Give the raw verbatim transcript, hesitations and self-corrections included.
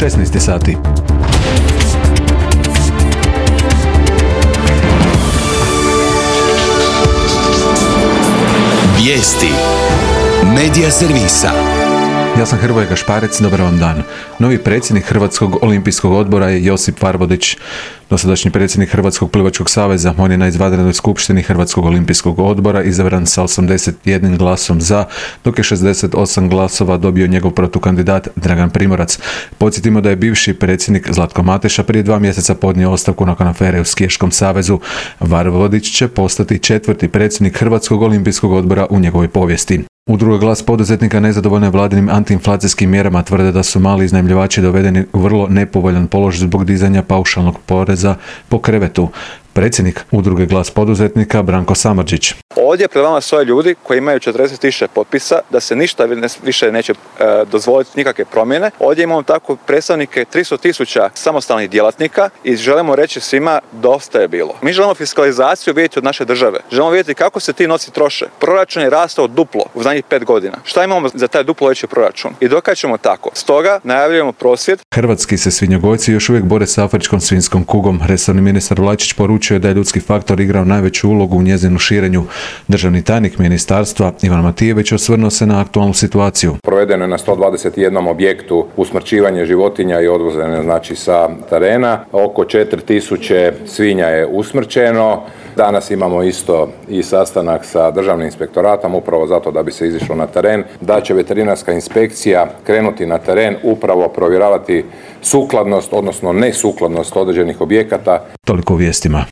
šesnaest sati. Vijesti Medija servisa. Ja sam Hrvoje Gašparec, dobar vam dan. Novi predsjednik Hrvatskog olimpijskog odbora je Josip Varvodić. Dosadašnji predsjednik Hrvatskog plivačkog saveza, on je na izvanrednoj skupštini Hrvatskog olimpijskog odbora izabran sa osamdeset jednim glasom za, dok je šezdeset osam glasova dobio njegov protukandidat Dragan Primorac. Podsjetimo da je bivši predsjednik Zlatko Mateša prije dva mjeseca podnio ostavku nakon afere u skijaškom savezu. Varvodić će postati četvrti predsjednik Hrvatskog olimpijskog odbora u njegovoj povijesti. Udruga Glas poduzetnika nezadovoljna vladinim antiinflacijskim mjerama tvrde da su mali iznajmljivači dovedeni u vrlo nepovoljan položaj zbog dizanja paušalnog poreza po krevetu. Predsjednik Udruge Glas poduzetnika Branko Samardžić. Ovdje pred vama stoje ljudi koji imaju četrdeset tisuća potpisa da se ništa više neće e, dozvoliti nikakve promjene. Ovdje imamo tako predstavnike tristo tisuća samostalnih djelatnika i želimo reći svima dosta je bilo. Mi želimo fiskalizaciju vidjeti od naše države. Želimo vidjeti kako se ti novci troše. Proračun je rastao duplo u zadnjih pet godina. Šta imamo za taj duplo veći proračun? I dokad ćemo tako? Stoga najavljujemo prosvjed. Hrvatski se svinjogojci još uvijek bore s afričkom svinjskom kugom. Resorni ministar Vlačić poručio je da je ljudski faktor igrao najveću ulogu u njezinu širenju. Državni tajnik ministarstva Ivan Matijević osvrnuo se na aktualnu situaciju. Provedeno je na sto dvadeset jedan objektu usmrćivanje životinja i odvozene znači sa terena. Oko četiri tisuće svinja je usmrćeno. Danas imamo isto i sastanak sa državnim inspektoratom upravo zato da bi se izišlo na teren. Da će veterinarska inspekcija krenuti na teren upravo provjeravati sukladnost, odnosno nesukladnost određenih objekata. Toliko u vijestima.